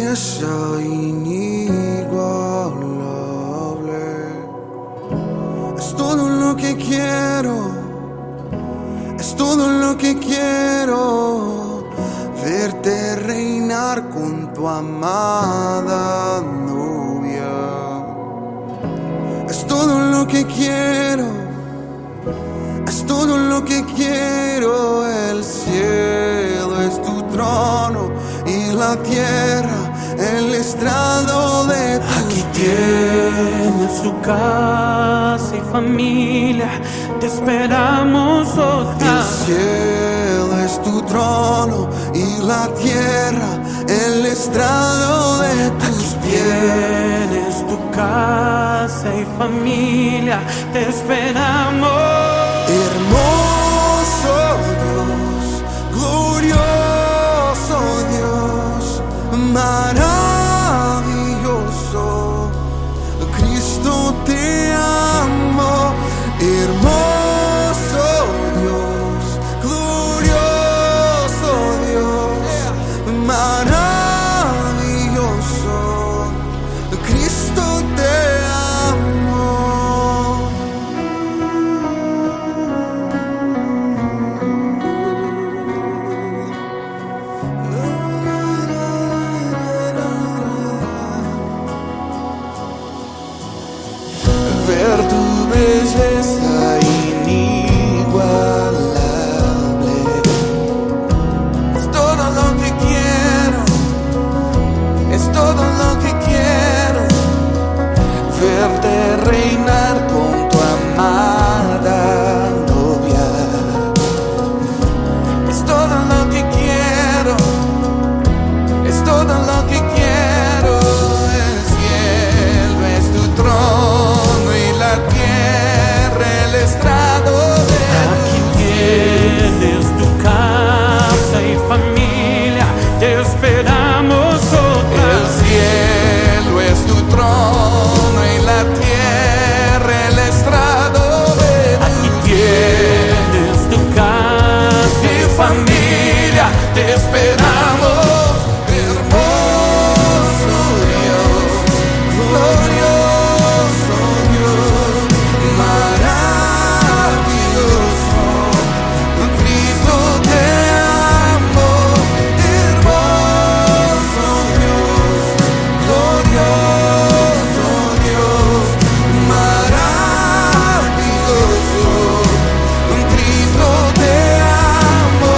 belleza inigualable. Es todo lo que quiero, es todo lo que quiero, verte reinar con tu amada novia. Es todo lo que quiero, es todo lo que quiero. El cielo es tu trono y la tierra el estrado de tus Aquí pies. tienes tu casa y familia, te esperamos otra. El cielo es tu trono y la tierra el estrado de tus pies. Tienes tu casa y familia, te esperamos. Hermoso Dios, glorioso Dios, maravilloso, Cristo te amo. Hermoso Dios, glorioso Dios, maravilloso, Cristo te amo. Ver tu belleza inigualable es todo lo que quiero, es todo lo que quiero, verte reinar con tu amada novia. Es todo lo que quiero, es todo lo que quiero. El cielo es tu trono y la tierra el estrado de Aquí tienes tu casa y familia, te esperamos otra. El cielo es tu trono y la tierra el estrado de Aquí tienes tu casa mi familia, te esperamos. Hermoso Dios, glorioso Dios, maravilloso, Cristo te amo. Hermoso Dios, glorioso Dios, maravilloso, Cristo te amo.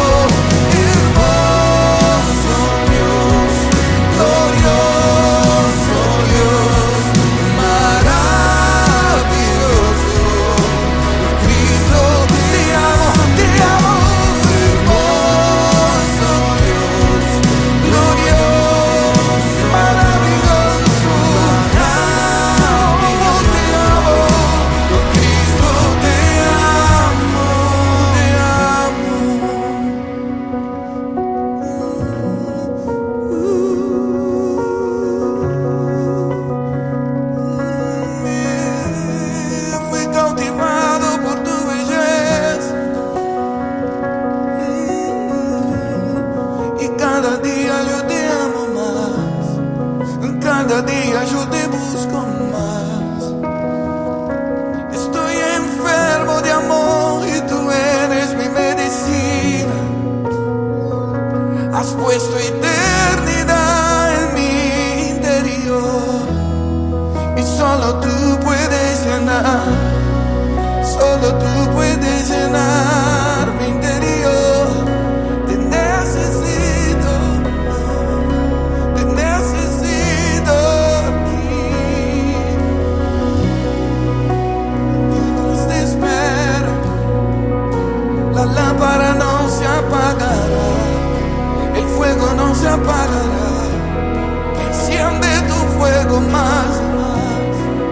Hermoso Dios, glorioso Dios, maravilloso, Cristo te amo, te amo. Hermoso Dios, glorioso, maravilloso, te amo, Cristo te amo, te amo. Fui cautivado por tu belleza y cada día yo te amo más, cada día yo te busco más. Estoy enfermo de amor y tú eres mi medicina. Has puesto eternidad en mi interior y solo tú puedes llenar, solo tú puedes llenar mi interior. Te necesito aquí. Mientras te espero, la lámpara no se apagará, el fuego no se apagará. Enciende tu fuego más y más.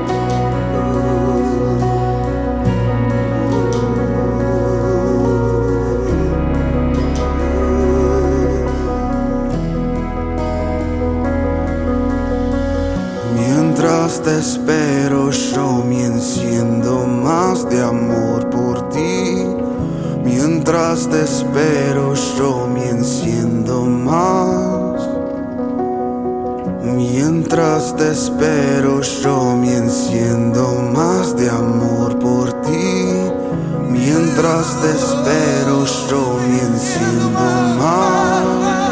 Mientras te espero, yo me enciendo más de amor por ti. Mientras te espero, yo me enciendo más. Mientras te espero, yo me enciendo más de amor por ti. Mientras te espero, yo me enciendo más.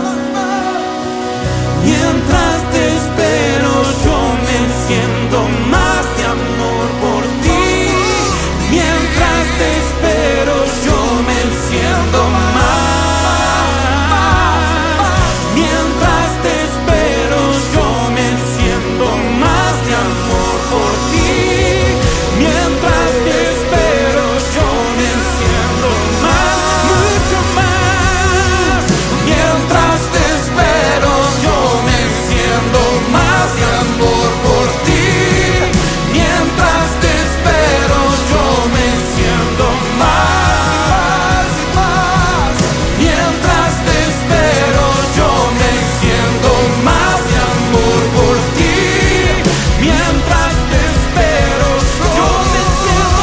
Mientras te espero, yo me enciendo más de amor por ti. Mientras te espero, yo me enciendo más. Mientras te espero, yo me enciendo más de amor por ti. Mientras te espero, yo me enciendo más, mucho más. Mientras te espero, yo me enciendo más de amor por ti. Mientras te espero, yo me enciendo más y más. Mientras te espero, yo me enciendo más de amor por ti. Mientras te espero, yo me enciendo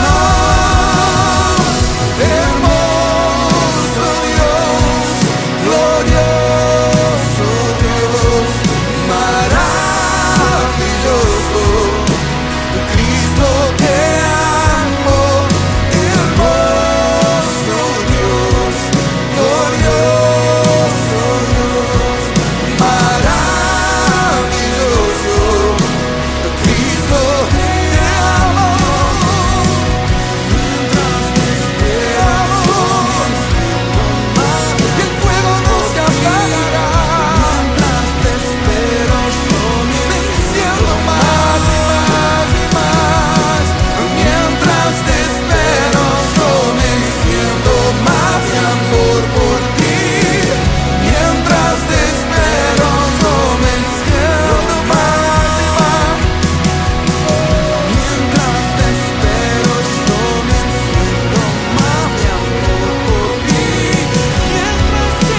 más. Hermoso Dios, glorioso Dios, maravilloso, Cristo te amo. Hermoso Dios, glorioso Dios, maravilloso, Cristo te amo. Mientras te espero, el fuego no se apagará. Mientras te espero, yo me enciendo más y más y más. Mientras te espero, yo me enciendo más de amor por ti. Mientras te espero, yo me enciendo más y más. Mientras te espero, yo me enciendo más de amor por ti. Mientras te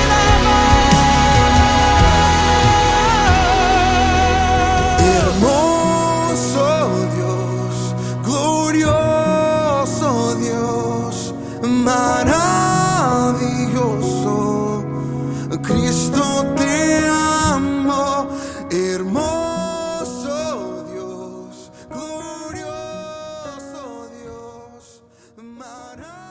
esperamos. Hermoso Dios, glorioso Dios, maravilloso, Cristo te amo. Hermoso Dios, glorioso Dios, maravilloso.